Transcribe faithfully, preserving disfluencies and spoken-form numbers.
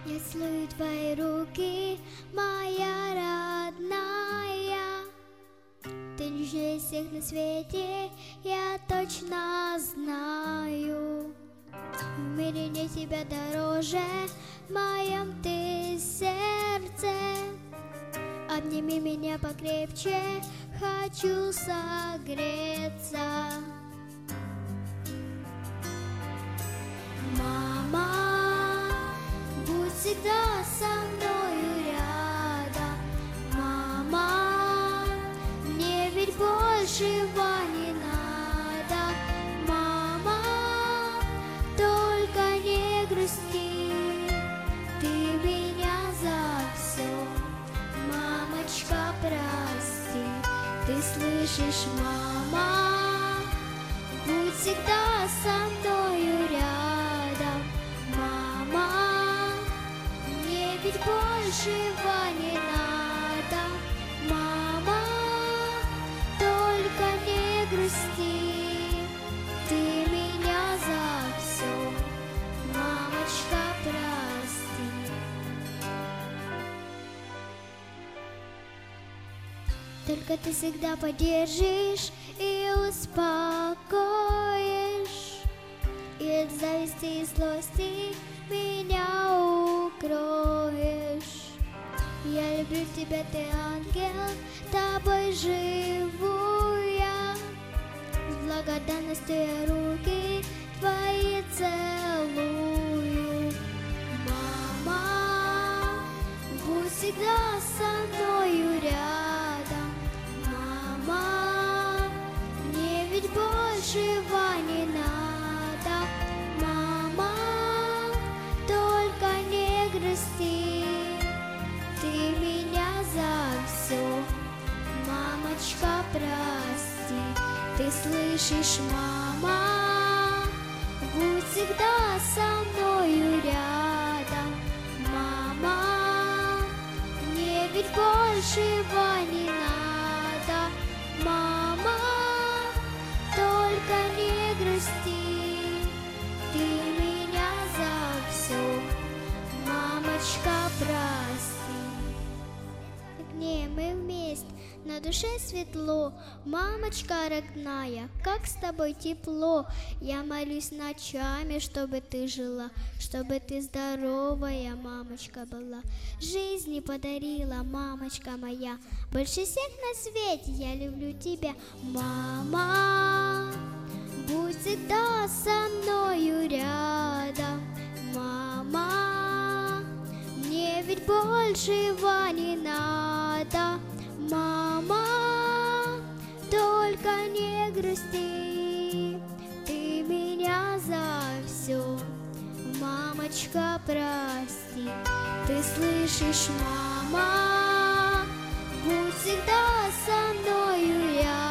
Я целую твои руки, моя родная. Ты нежнее всех на свете, я точно знаю. В мире нет тебя дороже, в моем ты сердце. Обними меня покрепче, хочу согреться. Мама, будь всегда со мною рядом. Мама, мне ведь большего не надо. Мама, только не грусти, ты меня за все, мамочка, прости. Ты слышишь, мама, будь всегда со мною рядом. Мама, мне ведь большего не надо. Мама, только не грусти, ты меня за все, мамочка, прости. Только ты всегда поддержишь и успокоишь, и от зависти и злости меня укроешь. Я люблю тебя, ты ангел, тобой живу я. С благодарностью я руки твои целую. Мама, будь всегда со мною рядом. Мама, мне ведь большего не надо. Мама, только не грусти, ты меня за все, мамочка, прости. Ты слышишь, мама, будь всегда со мною рядом. Мама, мне ведь большего не надо. Мама, только не грусти, ты меня за все, мамочка, прости. Огнеем мы вместе, на душе светло, мамочка родная, как с тобой тепло. Я молюсь ночами, чтобы ты жила, чтобы ты здоровая, мамочка, была. Жизни подарила, мамочка моя, больше всех на свете я люблю тебя. Мама, будь всегда со мною рядом. Мама, мне ведь большего не надо. Мама, только не грусти, ты меня за все, мамочка, прости. Ты слышишь, мама, будь всегда со мною рядом.